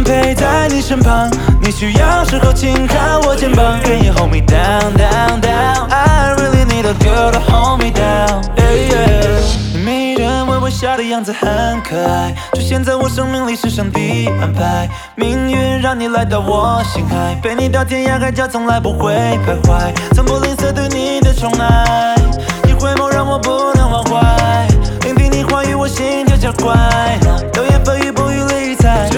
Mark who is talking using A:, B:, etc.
A: 陪在你身旁，你需要时候轻靠我肩膀。Can you hold me down, down, down? I really need a girl to hold me down. Yeah, yeah. 你迷人微微笑的样子很可爱，出现在我生命里是上帝安排，命运让你来到我心海，陪你到天涯海角，从来不会徘徊，从不吝啬对你的宠爱。